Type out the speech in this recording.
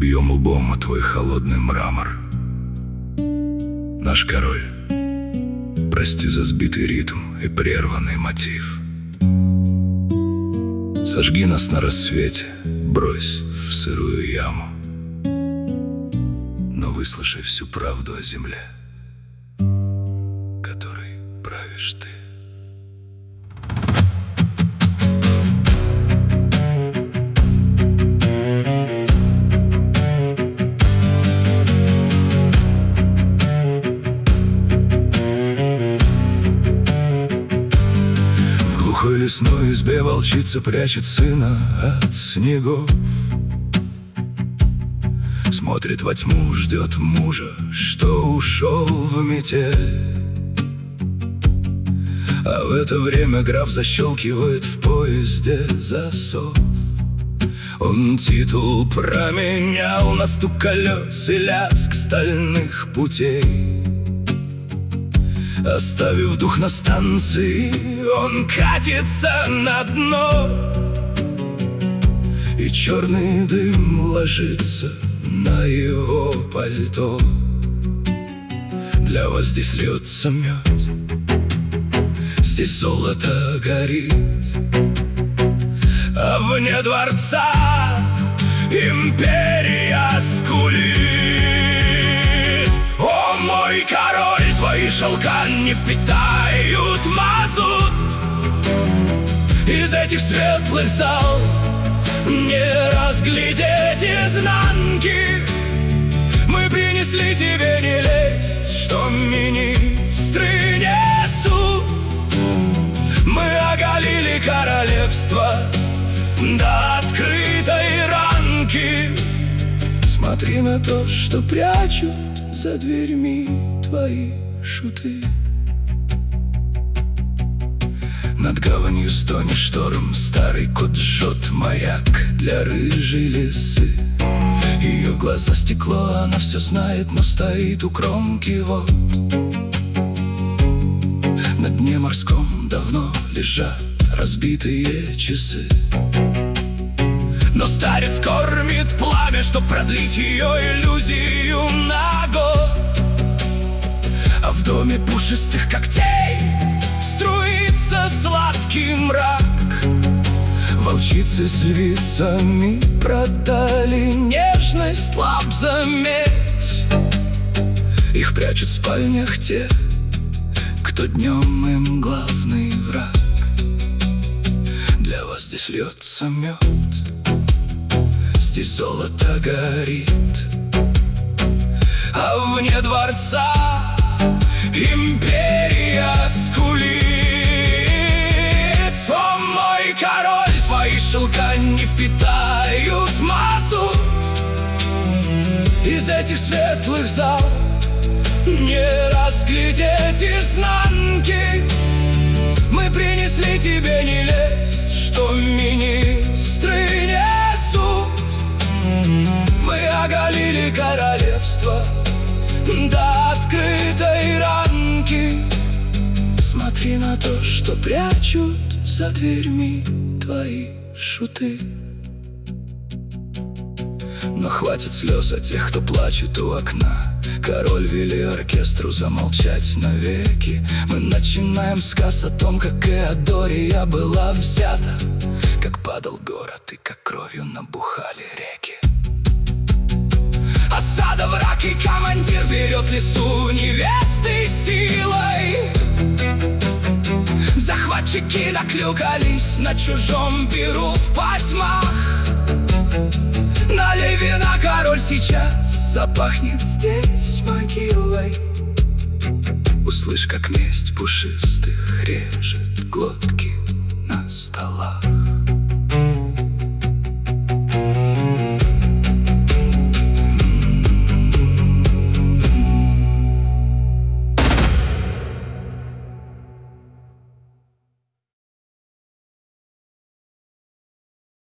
убьем лбом о твой холодный мрамор. Наш король, прости за сбитый ритм и прерванный мотив. Сожги нас на рассвете, брось в сырую яму, но выслушай всю правду о земле, которой правишь ты. В глухой лесной избе волчица прячет сына от снегов. Смотрит во тьму, ждет мужа, что ушел в метель. А в это время граф защелкивает в поезде засов. Он титул променял на стук колес и лязг стальных путей. Оставив дух на станции, он катится на дно, и черный дым ложится на его пальто. Для вас здесь льется мед, здесь золото горит, а вне дворца империя скулит. О, мой король, твои шелка не впитают мазут. Из этих светлых зал не разглядеть изнанки. Мы принесли тебе не лесть, что министры несут. Мы оголили королевство до открытой ранки. Смотри на то, что прячут за дверьми твои шуты. Над гаванью стонет шторм, старый кот жжет маяк для рыжей лисы. Ее глаза стекло, она все знает, но стоит у кромки вод. На дне морском давно лежат разбитые часы, но старец кормит пламя, чтоб продлить ее иллюзию на год. А в доме пушистых когтей струится сладкий мрак. Волчицы с львицами продали нежность лап за медь. Их прячут в спальнях те, кто днем им главный враг. Для вас здесь льется мед, здесь золото горит, а вне дворца империя скулит. О, мой король, твои шелка не впитают мазут. Из этих светлых зал не разглядеть изнанки. Мы принесли тебе не лесть, что министры несут. Мы оголили королевство до открытой ранки. Смотри на то, что прячут за дверьми твои шуты. Но хватит слез от тех, кто плачет у окна. Король, вели оркестру замолчать навеки. Мы начинаем сказ о том, как Эодория была взята, как падал город и как кровью набухали реки. Осада, враг и командир берет лесу невесты силой. Захватчики наклюкались на чужом перу в потьмах. Налей вина, король, сейчас запахнет здесь могилой. Услышь, как месть пушистых режет глотки на столах.